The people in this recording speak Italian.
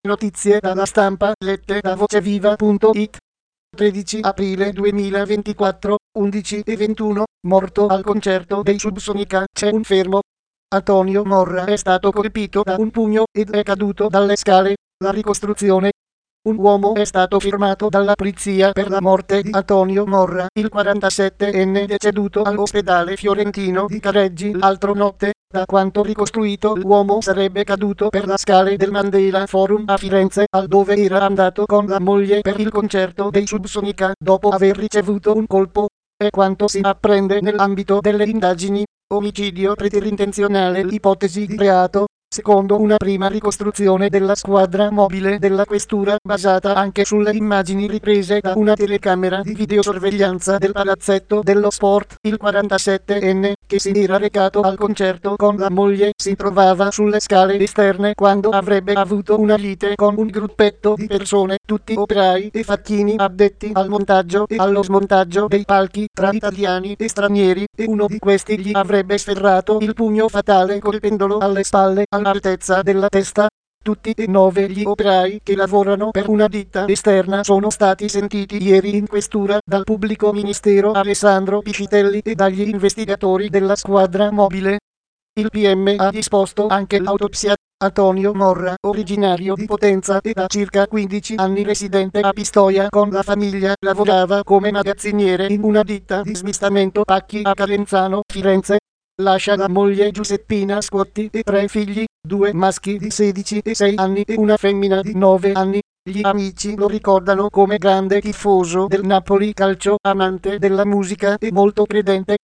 Notizie dalla stampa lette da voceviva.it. 13 aprile 2024, 11:21, morto al concerto dei Subsonica, c'è un fermo. Antonio Morra è stato colpito da un pugno ed è caduto dalle scale. La ricostruzione. Un uomo è stato fermato dalla polizia per la morte di Antonio Morra, il 47enne deceduto all'ospedale fiorentino di Careggi l'altro notte. Da quanto ricostruito, l'uomo sarebbe caduto per le scale del Mandela Forum a Firenze, al dove era andato con la moglie per il concerto dei Subsonica, dopo aver ricevuto un colpo. È quanto si apprende nell'ambito delle indagini. Omicidio preterintenzionale, ipotesi di reato. Secondo una prima ricostruzione della squadra mobile della questura, basata anche sulle immagini riprese da una telecamera di videosorveglianza del palazzetto dello sport, il 47enne, che si era recato al concerto con la moglie, si trovava sulle scale esterne quando avrebbe avuto una lite con un gruppetto di persone, tutti operai e facchini addetti al montaggio e allo smontaggio dei palchi, tra italiani e stranieri, e uno di questi gli avrebbe sferrato il pugno fatale colpendolo alle spalle all'altezza della testa. Tutti e 9 gli operai che lavorano per una ditta esterna sono stati sentiti ieri in questura dal pubblico ministero Alessandro Piscitelli e dagli investigatori della squadra mobile. Il PM ha disposto anche l'autopsia. Antonio Morra, originario di Potenza e da circa 15 anni residente a Pistoia con la famiglia, lavorava come magazziniere in una ditta di smistamento pacchi a Calenzano, Firenze. Lascia la moglie Giuseppina Scotti e 3 figli, 2 maschi di 16 e 6 anni e una femmina di 9 anni. Gli amici lo ricordano come grande tifoso del Napoli Calcio, amante della musica e molto credente.